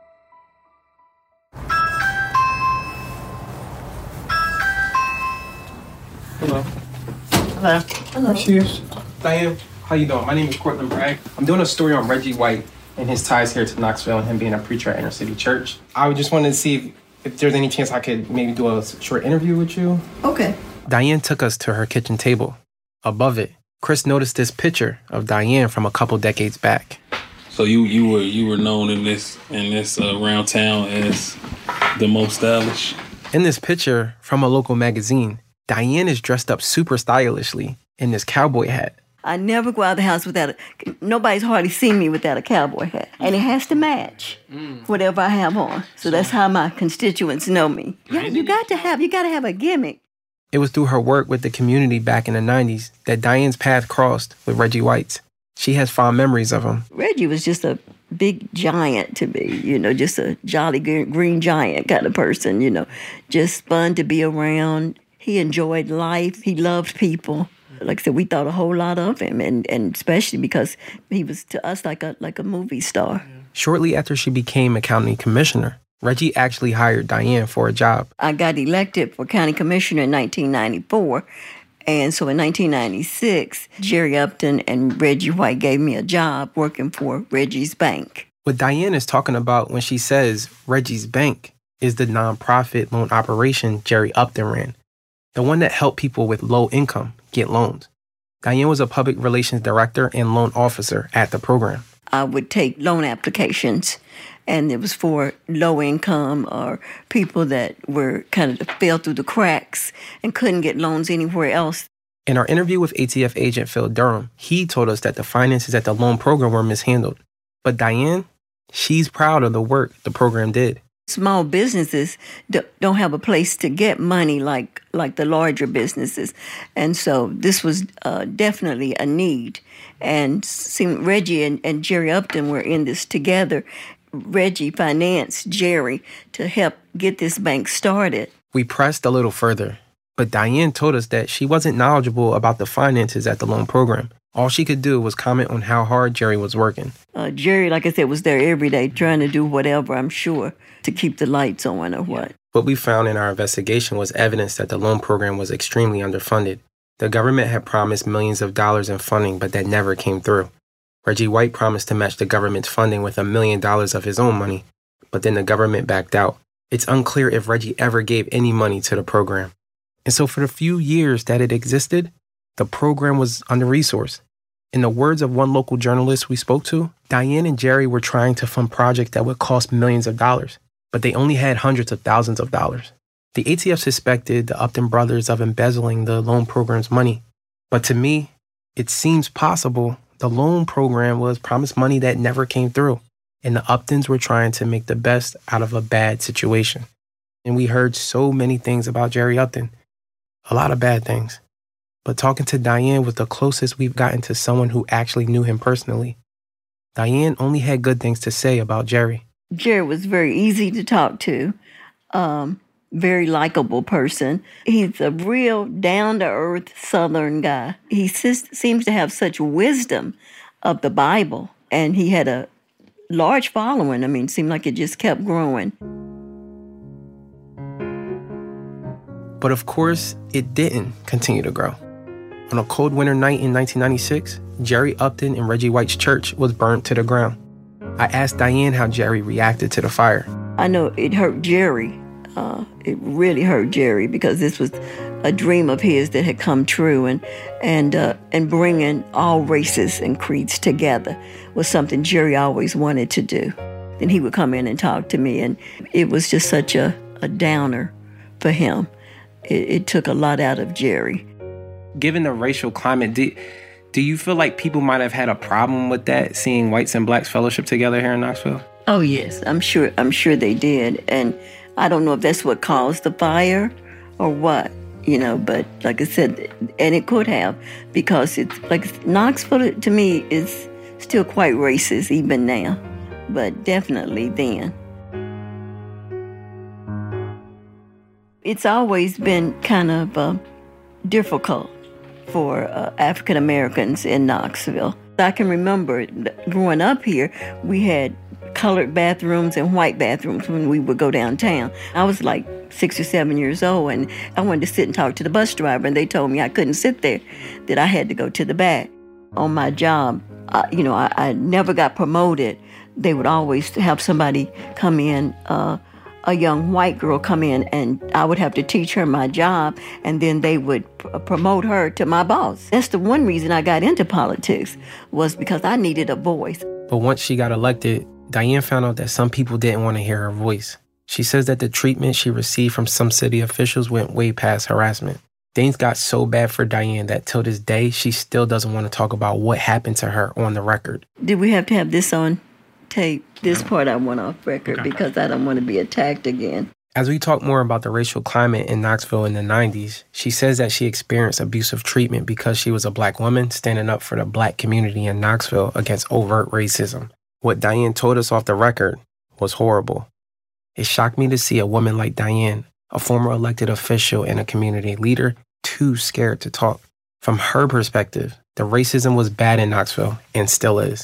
S11: Hello.
S17: Hello.
S11: Hello. Cheers. Diane, how you doing? My name is Cortland Bragg. I'm doing a story on Reggie White and his ties here to Knoxville and him being a preacher at Inner City Church. I just wanted to see if, if there's any chance I could maybe do a short interview with you.
S18: Okay.
S11: Diane took us to her kitchen table. Above it, Chris noticed this picture of Diane from a couple decades back.
S2: So you you were you were known in this in this uh, around town as the most stylish.
S11: In this picture from a local magazine, Diane is dressed up super stylishly in this cowboy hat.
S18: I never go out of the house without a... Nobody's hardly seen me without a cowboy hat. And it has to match mm. whatever I have on. So that's how my constituents know me. Yeah, you got to have, you got to have a gimmick.
S11: It was through her work with the community back in the nineties that Diane's path crossed with Reggie White's. She has fond memories of him.
S18: Reggie was just a big giant to me, you know, just a jolly green giant kind of person, you know. Just fun to be around. He enjoyed life. He loved people. like I said, we thought a whole lot of him, and, and especially because he was to us like a like a movie star.
S11: Shortly after she became a county commissioner, Reggie actually hired Diane for a job.
S18: I got elected for county commissioner in nineteen ninety-four, and so in nineteen ninety-six, Jerry Upton and Reggie White gave me a job working for Reggie's Bank.
S11: What Diane is talking about when she says Reggie's Bank is the nonprofit loan operation Jerry Upton ran, the one that helped people with low income get loans. Diane was a public relations director and loan officer at the program.
S18: I would take loan applications, and it was for low income or people that were kind of fell through the cracks and couldn't get loans anywhere else.
S11: In our interview with A T F agent Phil Durham, he told us that the finances at the loan program were mishandled. But Diane, she's proud of the work the program did.
S18: Small businesses don't have a place to get money like like the larger businesses. And so this was uh, definitely a need. And seemed Reggie and, and Jerry Upton were in this together. Reggie financed Jerry to help get this bank started.
S11: We pressed a little further, but Diane told us that she wasn't knowledgeable about the finances at the loan program. All she could do was comment on how hard Jerry was working.
S18: Uh, Jerry, like I said, was there every day trying to do whatever, I'm sure, to keep the lights on or what.
S11: What we found in our investigation was evidence that the loan program was extremely underfunded. The government had promised millions of dollars in funding, but that never came through. Reggie White promised to match the government's funding with a million dollars of his own money, but then the government backed out. It's unclear if Reggie ever gave any money to the program. And so for the few years that it existed, the program was under-resourced. In the words of one local journalist we spoke to, Diane and Jerry were trying to fund projects that would cost millions of dollars, but they only had hundreds of thousands of dollars. The A T F suspected the Upton brothers of embezzling the loan program's money. But to me, it seems possible the loan program was promised money that never came through, and the Uptons were trying to make the best out of a bad situation. And we heard so many things about Jerry Upton, a lot of bad things. But talking to Diane was the closest we've gotten to someone who actually knew him personally. Diane only had good things to say about Jerry.
S18: Jerry was very easy to talk to, um, very likable person. He's a real down-to-earth Southern guy. He seems to have such wisdom of the Bible, and he had a large following. I mean, it seemed like it just kept growing.
S11: But of course, it didn't continue to grow. On a cold winter night in nineteen ninety-six, Jerry Upton and Reggie White's church was burnt to the ground. I asked Diane how Jerry reacted to the fire.
S18: I know it hurt Jerry. Uh, it really hurt Jerry because this was a dream of his that had come true, and and uh, and bringing all races and creeds together was something Jerry always wanted to do. And he would come in and talk to me, and it was just such a, a downer for him. It, it took a lot out of Jerry.
S11: Given the racial climate, do, do you feel like people might have had a problem with that, seeing whites and blacks fellowship together here in Knoxville?
S18: Oh yes, I'm sure. I'm sure they did, and I don't know if that's what caused the fire or what, you know. But like I said, and it could have, because it's like Knoxville to me is still quite racist even now, but definitely then. It's always been kind of uh, difficult for uh, African Americans in Knoxville. I can remember growing up here, we had colored bathrooms and white bathrooms when we would go downtown. I was like six or seven years old, and I wanted to sit and talk to the bus driver, and they told me I couldn't sit there, that I had to go to the back. On my job, I, you know, I, I never got promoted. They would always have somebody come in, uh, a young white girl come in, and I would have to teach her my job, and then they would pr- promote her to my boss. That's the one reason I got into politics, was because I needed a voice.
S11: But once she got elected, Diane found out that some people didn't want to hear her voice. She says that the treatment she received from some city officials went way past harassment. Things got so bad for Diane that till this day, she still doesn't want to talk about what happened to her on the record.
S18: Did we have to have this on tape? This part I want off record because I don't want to be attacked again.
S11: As we talk more about the racial climate in Knoxville in the nineties, she says that she experienced abusive treatment because she was a black woman standing up for the black community in Knoxville against overt racism. What Diane told us off the record was horrible. It shocked me to see a woman like Diane, a former elected official and a community leader, too scared to talk. From her perspective, the racism was bad in Knoxville and still is.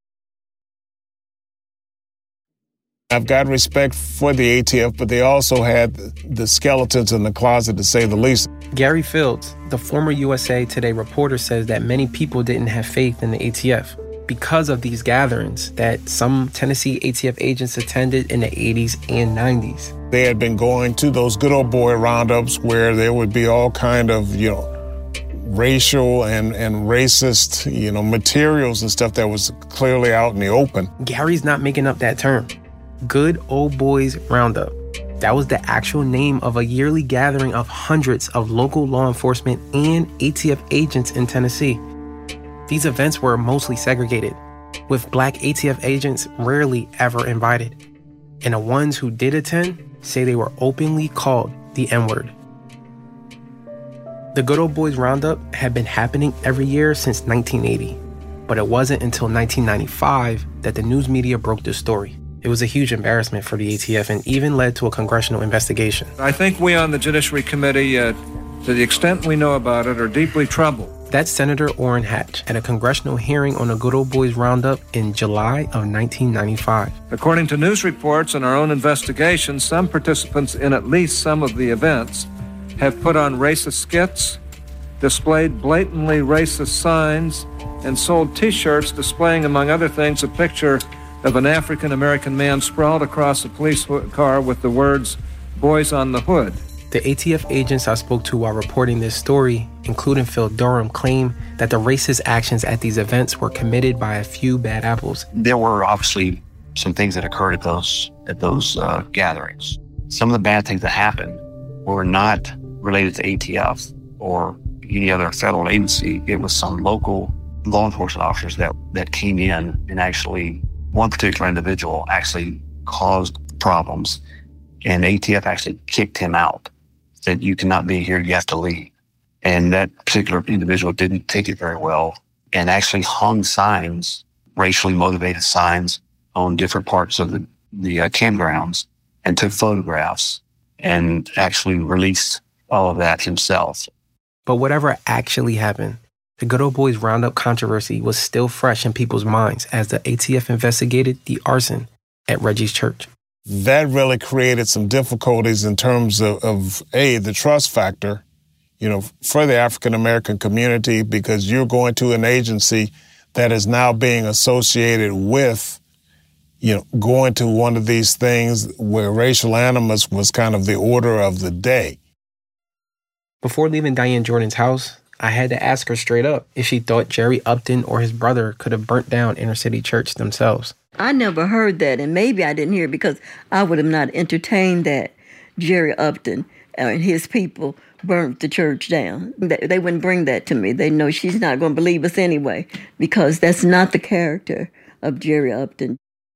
S10: I've got respect for the A T F, but they also had the skeletons in the closet, to say the least.
S11: Gary Fields, the former U S A Today reporter, says that many people didn't have faith in the A T F because of these gatherings that some Tennessee A T F agents attended in the eighties and nineties.
S10: They had been going to those good old boy roundups where there would be all kind of, you know, racial and, and racist, you know, materials and stuff that was clearly out in the open.
S11: Gary's not making up that term. Good Old Boys Roundup. That was the actual name of a yearly gathering of hundreds of local law enforcement and A T F agents in Tennessee. These events were mostly segregated, with black A T F agents rarely ever invited. And the ones who did attend say they were openly called the N-word. The Good Old Boys Roundup had been happening every year since nineteen eighty, but it wasn't until nineteen ninety-five that the news media broke the story. It was a huge embarrassment for the A T F and even led to a congressional investigation.
S1: I think we on the Judiciary Committee, uh, to the extent we know about it, are deeply troubled.
S11: That's Senator Orrin Hatch at a congressional hearing on the Good Old Boys Roundup in July of nineteen ninety-five.
S1: According to news reports and our own investigation, some participants in at least some of the events have put on racist skits, displayed blatantly racist signs, and sold T-shirts displaying, among other things, a picture of an African-American man sprawled across a police car with the words, "Boys on the Hood."
S11: The A T F agents I spoke to while reporting this story, including Phil Durham, claim that the racist actions at these events were committed by a few bad apples.
S24: There were obviously some things that occurred at those at those uh, gatherings. Some of the bad things that happened were not related to A T F or any other federal agency. It was some local law enforcement officers that, that came in and actually, one particular individual actually caused problems, and A T F actually kicked him out. Said, "You cannot be here, you have to leave." And that particular individual didn't take it very well and actually hung signs, racially motivated signs, on different parts of the, the uh, campgrounds and took photographs and actually released all of that himself.
S11: But whatever actually happened, the Good Old Boys Roundup controversy was still fresh in people's minds as the A T F investigated the arson at Reggie's church.
S10: That really created some difficulties in terms of, of A, the trust factor, you know, for the African-American community, because you're going to an agency that is now being associated with, you know, going to one of these things where racial animus was kind of the order of the day.
S11: Before leaving Diane Jordan's house, I had to ask her straight up if she thought Jerry Upton or his brother could have burnt down Inner City Church themselves.
S18: I never heard that, and maybe I didn't hear it because I would have not entertained that Jerry Upton and his people burnt the church down. They wouldn't bring that to me. They know she's not going to believe us anyway, because that's not the character of Jerry Upton.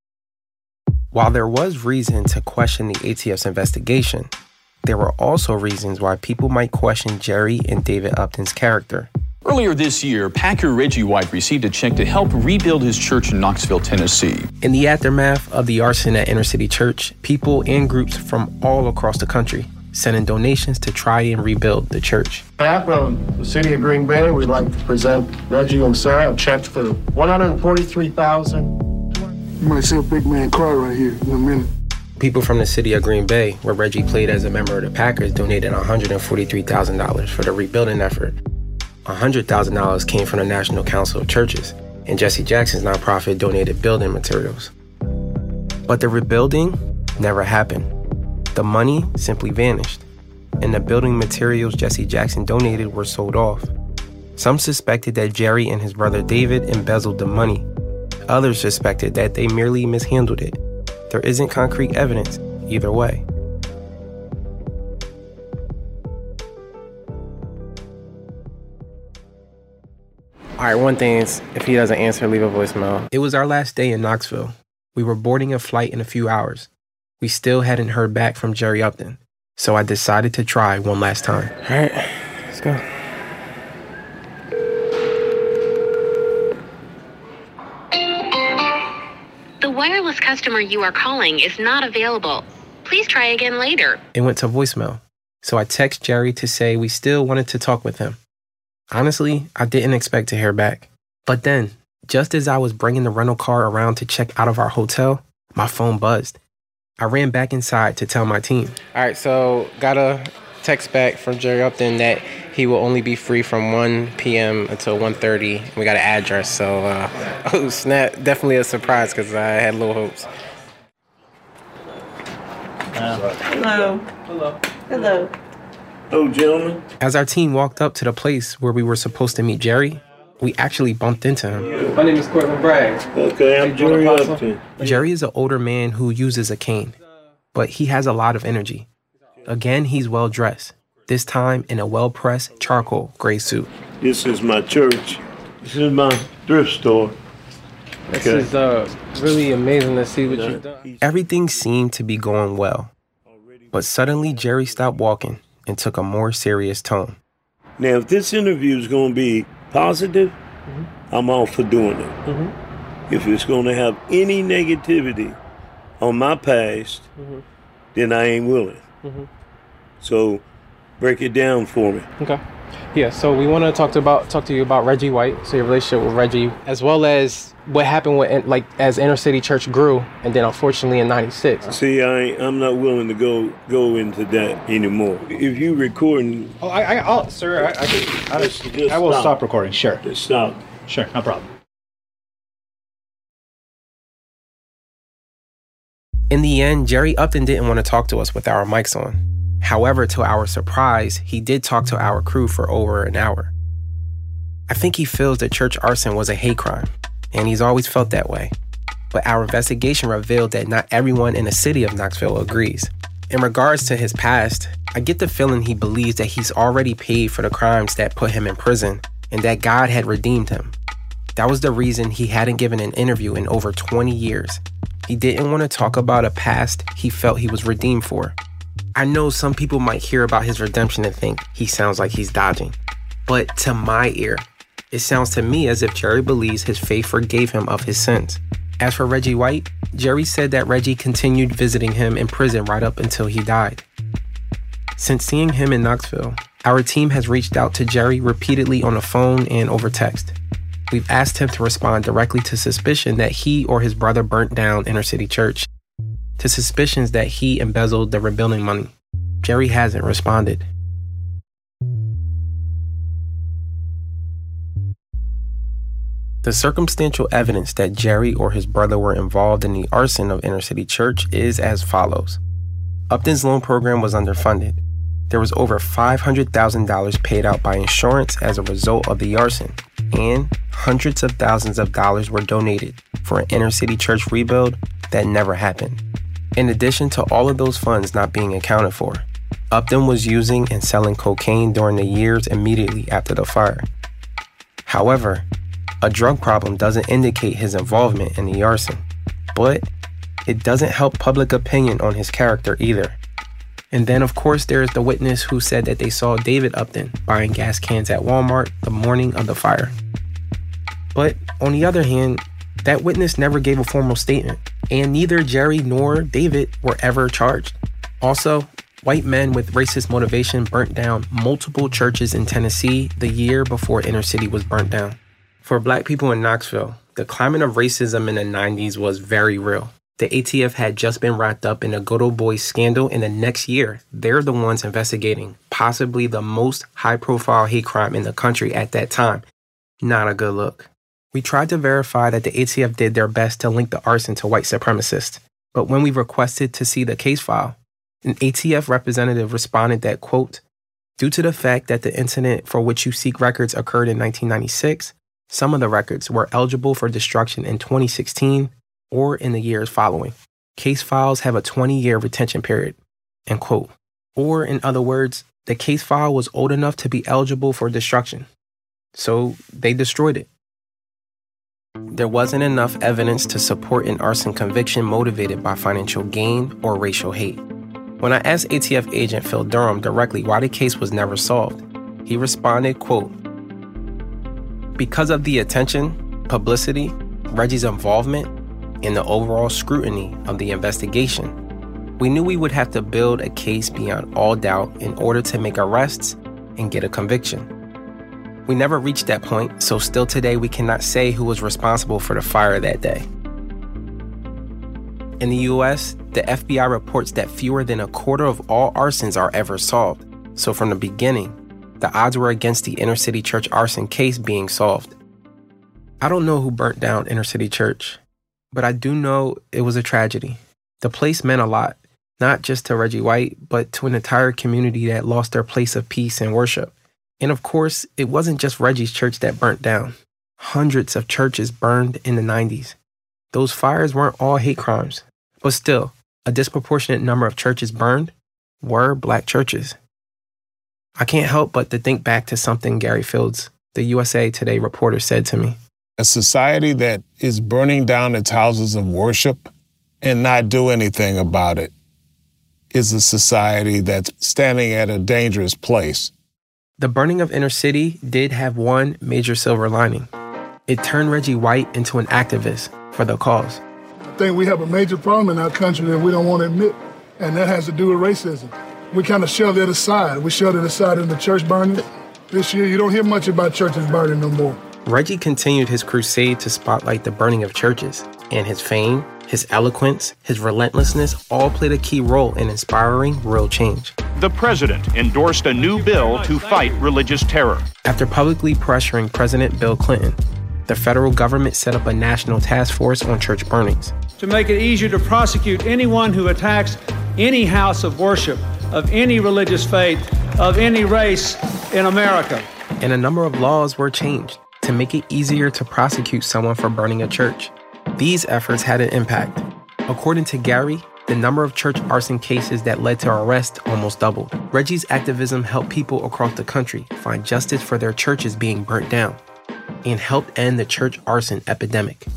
S11: While there was reason to question the A T F's investigation, there were also reasons why people might question Jerry and David Upton's character.
S3: Earlier this year, Packer Reggie White received a check to help rebuild his church in Knoxville, Tennessee.
S11: In the aftermath of the arson at Inner City Church, people and groups from all across the country sent in donations to try and rebuild the church.
S4: On behalf of the city of Green Bay, we'd like to present Reggie and Sarah a check for one hundred forty-three thousand dollars.
S14: You might see a big man cry right here in a minute.
S11: People from the city of Green Bay, where Reggie played as a member of the Packers, donated one hundred forty-three thousand dollars for the rebuilding effort. one hundred thousand dollars came from the National Council of Churches, and Jesse Jackson's nonprofit donated building materials. But the rebuilding never happened. The money simply vanished, and the building materials Jesse Jackson donated were sold off. Some suspected that Jerry and his brother David embezzled the money. Others suspected that they merely mishandled it. There isn't concrete evidence either way. All right, one thing is, if he doesn't answer, leave a voicemail. It was our last day in Knoxville. We were boarding a flight in a few hours. We still hadn't heard back from Jerry Upton, so I decided to try one last time. All right, let's go.
S19: The wireless customer you are calling is not available. Please try again later.
S11: It went to voicemail, so I text Jerry to say we still wanted to talk with him. Honestly, I didn't expect to hear back. But then, just as I was bringing the rental car around to check out of our hotel, my phone buzzed. I ran back inside to tell my team. All right, so got a text back from Jerry Upton that he will only be free from one p.m. until one thirty. We got an address, so uh, oh snap, definitely a surprise because I had low hopes.
S18: Hello. Hello. Hello.
S8: Hello, gentlemen.
S11: As our team walked up to the place where we were supposed to meet Jerry, we actually bumped into him.
S8: My name is Courtland Bragg. Okay, I'm Jerry Upton.
S11: Jerry is an older man who uses a cane, but he has a lot of energy. Again, he's well-dressed, this time in a well-pressed charcoal gray suit.
S8: This is my church. This is my thrift store.
S11: This okay. is uh, really amazing to see what you've done. Everything seemed to be going well, but suddenly Jerry stopped walking and took a more serious tone.
S8: Now, if this interview is going to be positive, mm-hmm. I'm all for doing it. Mm-hmm. If it's going to have any negativity on my past, mm-hmm. then I ain't willing. Mm-hmm. So, break it down for me.
S11: Okay. Yeah, so we want to talk to about talk to you about Reggie White, so your relationship with Reggie, as well as what happened with, like, as Inner City Church grew, and then unfortunately in ninety-six.
S8: See, I I'm not willing to go go into that anymore. If you recording,
S17: oh, I, I I'll, sir, I I, can, I, just, just I will stop. stop recording. Sure,
S8: just stop.
S17: Sure, no problem.
S11: In the end, Jerry Upton didn't want to talk to us with our mics on. However, to our surprise, he did talk to our crew for over an hour. I think he feels that church arson was a hate crime, and he's always felt that way. But our investigation revealed that not everyone in the city of Knoxville agrees. In regards to his past, I get the feeling he believes that he's already paid for the crimes that put him in prison and that God had redeemed him. That was the reason he hadn't given an interview in over twenty years. He didn't want to talk about a past he felt he was redeemed for. I know some people might hear about his redemption and think he sounds like he's dodging. But to my ear, it sounds to me as if Jerry believes his faith forgave him of his sins. As for Reggie White, Jerry said that Reggie continued visiting him in prison right up until he died. Since seeing him in Knoxville, our team has reached out to Jerry repeatedly on the phone and over text. We've asked him to respond directly to suspicion that he or his brother burnt down Inner City Church, to suspicions that he embezzled the rebuilding money. Jerry hasn't responded. The circumstantial evidence that Jerry or his brother were involved in the arson of Inner City Church is as follows. Upton's loan program was underfunded. There was over five hundred thousand dollars paid out by insurance as a result of the arson, and hundreds of thousands of dollars were donated for an Inner City Church rebuild that never happened. In addition to all of those funds not being accounted for, Upton was using and selling cocaine during the years immediately after the fire. However, a drug problem doesn't indicate his involvement in the arson, but it doesn't help public opinion on his character either. And then, of course, there's the witness who said that they saw David Upton buying gas cans at Walmart the morning of the fire. But on the other hand, that witness never gave a formal statement, and neither Jerry nor David were ever charged. Also, white men with racist motivation burnt down multiple churches in Tennessee the year before Inner City was burnt down. For black people in Knoxville, the climate of racism in the nineties was very real. The A T F had just been wrapped up in a Good Old Boys scandal, and the next year, they're the ones investigating possibly the most high-profile hate crime in the country at that time. Not a good look. We tried to verify that the A T F did their best to link the arson to white supremacists, but when we requested to see the case file, an A T F representative responded that, quote, due to the fact that the incident for which you seek records occurred in nineteen ninety-six, some of the records were eligible for destruction in twenty sixteen or in the years following. Case files have a twenty-year retention period, end quote. Or, in other words, the case file was old enough to be eligible for destruction, so they destroyed it. There wasn't enough evidence to support an arson conviction motivated by financial gain or racial hate. When I asked A T F agent Phil Durham directly why the case was never solved, he responded, quote, because of the attention, publicity, Reggie's involvement, and the overall scrutiny of the investigation, we knew we would have to build a case beyond all doubt in order to make arrests and get a conviction. We never reached that point, so still today we cannot say who was responsible for the fire that day. In the U S, the F B I reports that fewer than a quarter of all arsons are ever solved. So from the beginning, the odds were against the Inner City Church arson case being solved. I don't know who burnt down Inner City Church, but I do know it was a tragedy. The place meant a lot, not just to Reggie White, but to an entire community that lost their place of peace and worship. And of course, it wasn't just Reggie's church that burnt down. Hundreds of churches burned in the nineties. Those fires weren't all hate crimes, but still, a disproportionate number of churches burned were black churches. I can't help but to think back to something Gary Fields, the U S A Today reporter, said to me.
S10: A society that is burning down its houses of worship and not do anything about it is a society that's standing at a dangerous place.
S11: The burning of Inner City did have one major silver lining. It turned Reggie White into an activist for the cause.
S14: I think we have a major problem in our country that we don't want to admit, and that has to do with racism. We kind of shoved it aside. We shoved it aside in the church burning. This year, you don't hear much about churches burning no more.
S11: Reggie continued his crusade to spotlight the burning of churches, and his fame, his eloquence, his relentlessness all played a key role in inspiring real change.
S7: The president endorsed a new bill to fight religious terror.
S11: After publicly pressuring President Bill Clinton, the federal government set up a national task force on church burnings.
S20: To make it easier to prosecute anyone who attacks any house of worship, of any religious faith, of any race in America.
S11: And a number of laws were changed to make it easier to prosecute someone for burning a church. These efforts had an impact. According to Gary, the number of church arson cases that led to arrest almost doubled. Reggie's activism helped people across the country find justice for their churches being burnt down and helped end the church arson epidemic.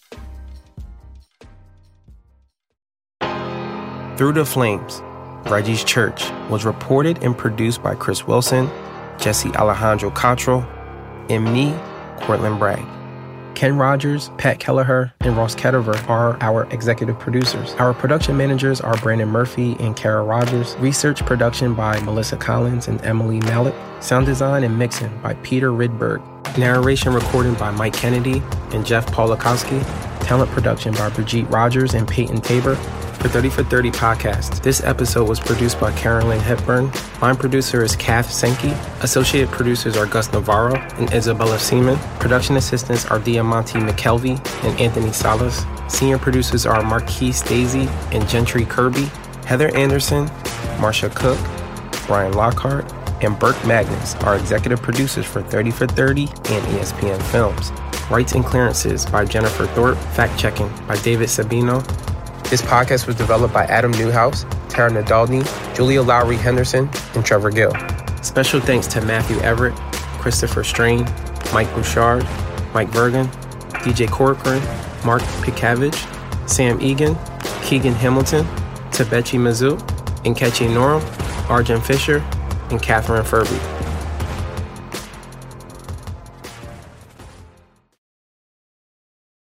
S11: Through the Flames, Reggie's Church was reported and produced by Chris Wilson, Jesse Alejandro Cottrell, and me, Cortland Bragg. Ken Rogers, Pat Kelleher, and Ross Kettever are our executive producers. Our production managers are Brandon Murphy and Kara Rogers. Research production by Melissa Collins and Emily Malik. Sound design and mixing by Peter Rydberg. Narration recording by Mike Kennedy and Jeff Polakowski. Talent production by Brigitte Rogers and Peyton Tabor. For thirty for thirty podcast, this episode was produced by Carolyn Hepburn. Line producer is Kath Senke. Associate producers are Gus Navarro and Isabella Seaman. Production assistants are Diamante McKelvey and Anthony Salas. Senior producers are Marquise Daisy and Gentry Kirby. Heather Anderson, Marsha Cook, Brian Lockhart, and Burke Magnus are executive producers for thirty for thirty and E S P N Films. Rights and clearances by Jennifer Thorpe. Fact-checking by David Sabino. This podcast was developed by Adam Newhouse, Tara Nadalny, Julia Lowry Henderson, and Trevor Gill. Special thanks to Matthew Everett, Christopher Strain, Mike Bouchard, Mike Bergen, D J Corcoran, Mark Pikavage, Sam Egan, Keegan Hamilton, Tabechi Mizzou, Nkechi Norum, Arjun Fisher, and Catherine Furby.